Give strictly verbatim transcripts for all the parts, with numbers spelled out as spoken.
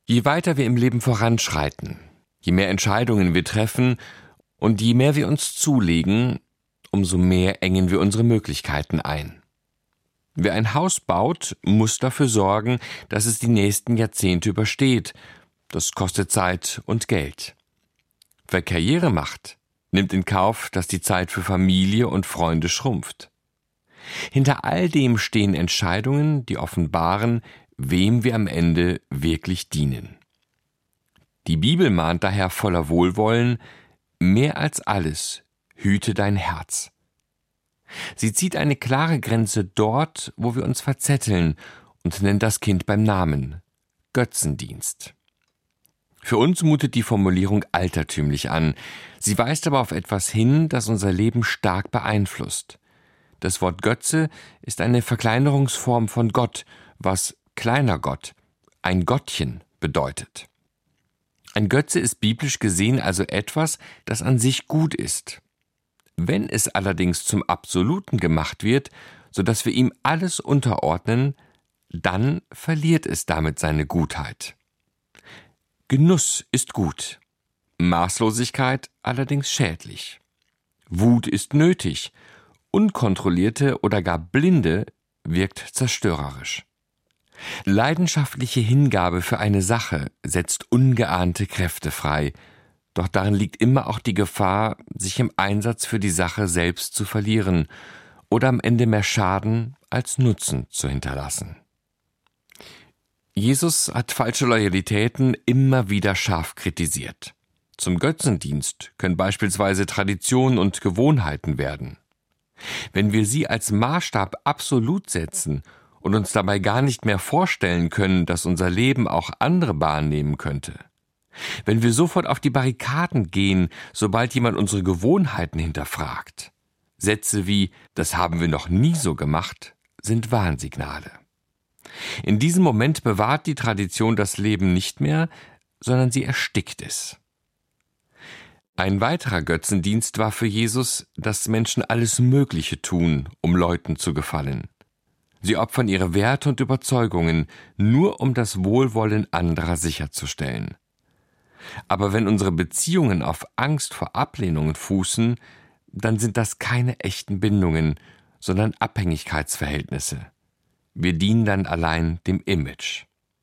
Je weiter wir im Leben voranschreiten, je mehr Entscheidungen wir treffen und je mehr wir uns zulegen, umso mehr engen wir unsere Möglichkeiten ein. Wer ein Haus baut, muss dafür sorgen, dass es die nächsten Jahrzehnte übersteht. Das kostet Zeit und Geld. Wer Karriere macht, nimmt in Kauf, dass die Zeit für Familie und Freunde schrumpft. Hinter all dem stehen Entscheidungen, die offenbaren, wem wir am Ende wirklich dienen. Die Bibel mahnt daher voller Wohlwollen: Mehr als alles, hüte dein Herz. Sie zieht eine klare Grenze dort, wo wir uns verzetteln, und nennt das Kind beim Namen: Götzendienst. Für uns mutet die Formulierung altertümlich an. Sie weist aber auf etwas hin, das unser Leben stark beeinflusst. Das Wort Götze ist eine Verkleinerungsform von Gott, was kleiner Gott, ein Gottchen bedeutet. Ein Götze ist biblisch gesehen also etwas, das an sich gut ist. Wenn es allerdings zum Absoluten gemacht wird, sodass wir ihm alles unterordnen, dann verliert es damit seine Gutheit. Genuss ist gut, Maßlosigkeit allerdings schädlich. Wut ist nötig, unkontrollierte oder gar blinde wirkt zerstörerisch. Leidenschaftliche Hingabe für eine Sache setzt ungeahnte Kräfte frei, doch darin liegt immer auch die Gefahr, sich im Einsatz für die Sache selbst zu verlieren oder am Ende mehr Schaden als Nutzen zu hinterlassen. Jesus hat falsche Loyalitäten immer wieder scharf kritisiert. Zum Götzendienst können beispielsweise Traditionen und Gewohnheiten werden. Wenn wir sie als Maßstab absolut setzen und uns dabei gar nicht mehr vorstellen können, dass unser Leben auch andere Bahnen nehmen könnte. Wenn wir sofort auf die Barrikaden gehen, sobald jemand unsere Gewohnheiten hinterfragt. Sätze wie „das haben wir noch nie so gemacht" sind Warnsignale. In diesem Moment bewahrt die Tradition das Leben nicht mehr, sondern sie erstickt es. Ein weiterer Götzendienst war für Jesus, dass Menschen alles Mögliche tun, um Leuten zu gefallen. Sie opfern ihre Werte und Überzeugungen, nur um das Wohlwollen anderer sicherzustellen. Aber wenn unsere Beziehungen auf Angst vor Ablehnungen fußen, dann sind das keine echten Bindungen, sondern Abhängigkeitsverhältnisse. Wir dienen dann allein dem Image.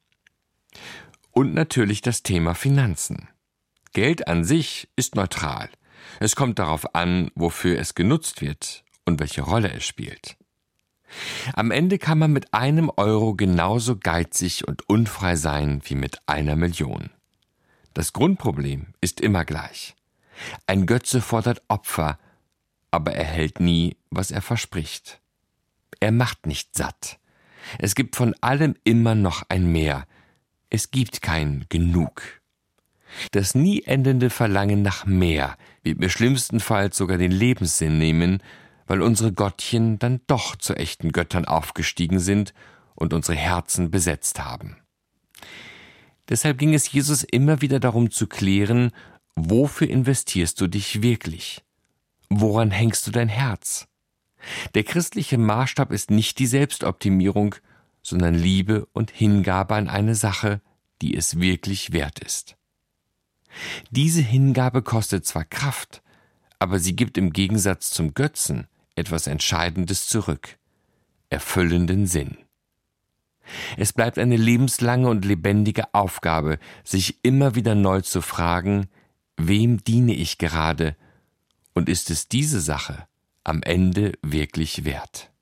Und natürlich das Thema Finanzen. Geld an sich ist neutral. Es kommt darauf an, wofür es genutzt wird und welche Rolle es spielt. Am Ende kann man mit einem Euro genauso geizig und unfrei sein wie mit einer Million. Das Grundproblem ist immer gleich. Ein Götze fordert Opfer, aber er hält nie, was er verspricht. Er macht nicht satt. Es gibt von allem immer noch ein Mehr. Es gibt kein Genug. Das nie endende Verlangen nach mehr wird mir schlimmstenfalls sogar den Lebenssinn nehmen, weil unsere Gottchen dann doch zu echten Göttern aufgestiegen sind und unsere Herzen besetzt haben. Deshalb ging es Jesus immer wieder darum zu klären, wofür investierst du dich wirklich? Woran hängst du dein Herz? Der christliche Maßstab ist nicht die Selbstoptimierung, sondern Liebe und Hingabe an eine Sache, die es wirklich wert ist. Diese Hingabe kostet zwar Kraft, aber sie gibt im Gegensatz zum Götzen etwas Entscheidendes zurück: erfüllenden Sinn. Es bleibt eine lebenslange und lebendige Aufgabe, sich immer wieder neu zu fragen, wem diene ich gerade und ist es diese Sache am Ende wirklich wert?